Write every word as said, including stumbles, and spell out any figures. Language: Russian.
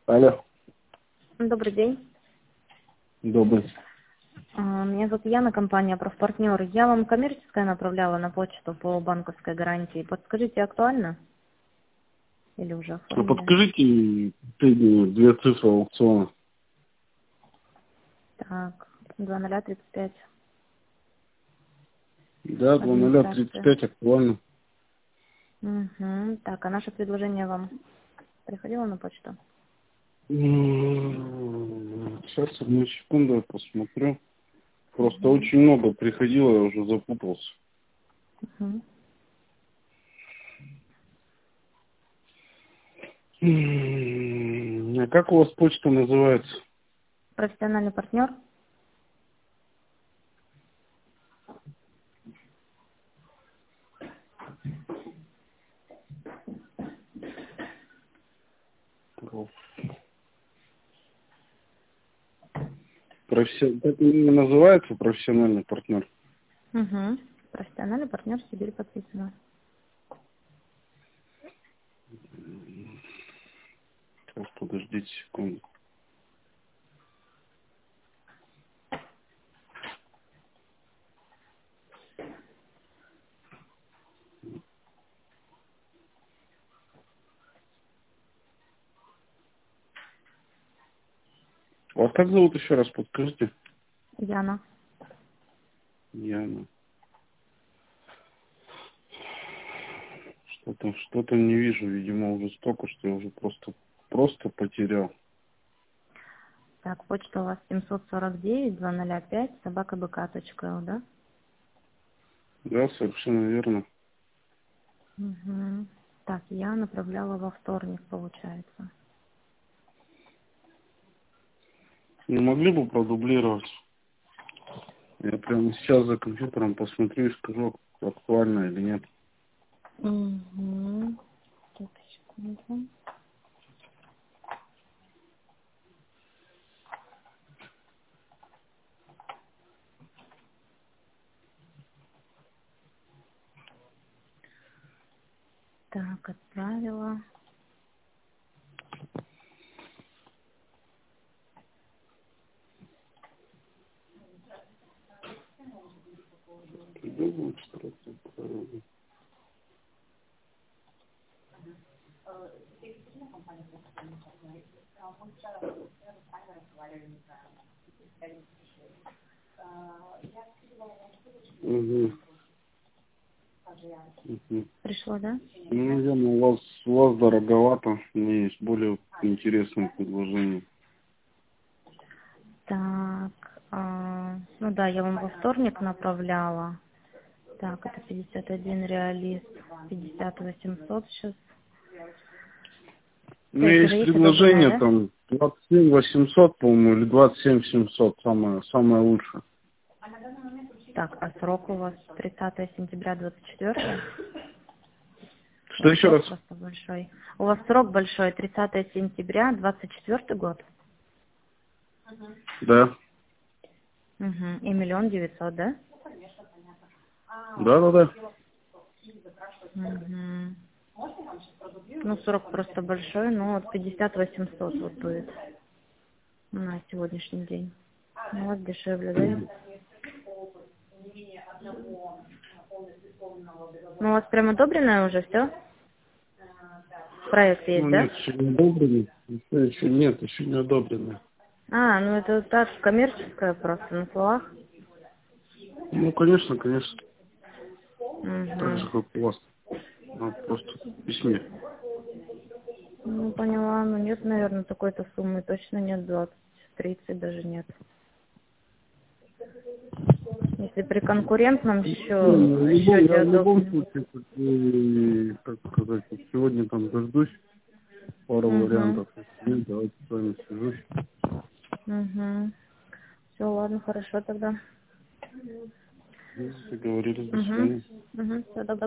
Алло. Добрый день. Добрый. А, Меня зовут Яна, компания «Профпартнер». Я вам коммерческое направляла на почту по банковской гарантии. Подскажите, актуально? Или уже А оформили? подскажите последние две цифры аукциона. Так, два ноль тридцать пять. Да, два ноля тридцать Администрация. пять актуально. Угу. Так, а наше предложение вам приходило на почту? М, Сейчас, одну секунду, я посмотрю. Просто Угу. очень много приходило, я уже запутался. Угу. М, А как у вас почта называется? Профессиональный партнер? Проф- Професси- Как именно называется профессиональный партнер? Угу. Профессиональный партнер Сибирь подписано. Сейчас, подождите секунду. Вас как зовут еще раз, подскажите? Яна. Яна. Что-то, что-то не вижу, видимо, уже столько, что я уже просто, просто потерял. Так, почта у вас семьсот сорок девять два ноль пять собака бк точка ру, да? Да, совершенно верно. Угу. Так, я направляла во вторник, получается. Не могли бы продублировать? Я прямо сейчас за компьютером посмотрю и скажу, актуально или нет. Угу. Так, секунду. Так, отправила. Думаю, что это правильно. Угу. Угу. Пришло, да? Ну, наверное, у вас, у вас дороговато. У меня есть более интересные предложения. Так, а, ну да, я вам во вторник направляла. Так, это пятьдесят один реалист, пятьдесят восемьсот сейчас. У То меня есть уже есть есть одобренная, предложение да? там двадцать семь восемьсот, по-моему, или двадцать семь семьсот, самое, самое лучшее. Так, а срок у вас тридцатое сентября двадцать четвёртое? У Что вас еще раз? срок просто большой. У вас срок большой, тридцатое сентября двадцать четвёртый год. Да. Угу. И миллион девятьсот, да? Да, да, да. Угу. Ну, срок просто большой, но вот пятьдесят восемьсот вот будет на сегодняшний день. Ну, вот дешевле, да? Ну, у вас прям одобренное уже все? Проект есть, Ну да? нет, еще не одобрено. Еще, еще нет, еще не одобрено. А, ну это вот так, коммерческое просто, на словах. Ну, конечно, конечно. Так же, Угу. как у вас. Ну, просто в письме. Ну, поняла, ну нет, наверное, такой-то суммы точно нет, двадцать, тридцать даже нет. Если при конкурентном Не, счё- ну, в любом, счете я в любом удобнее. случае, как, э, как сказать, вот сегодня там дождусь пару Угу. вариантов. Если нет, давайте с вами свяжусь. Угу. Все, ладно, хорошо тогда. Договорились, до Угу. свидания. Угу. Все, добро.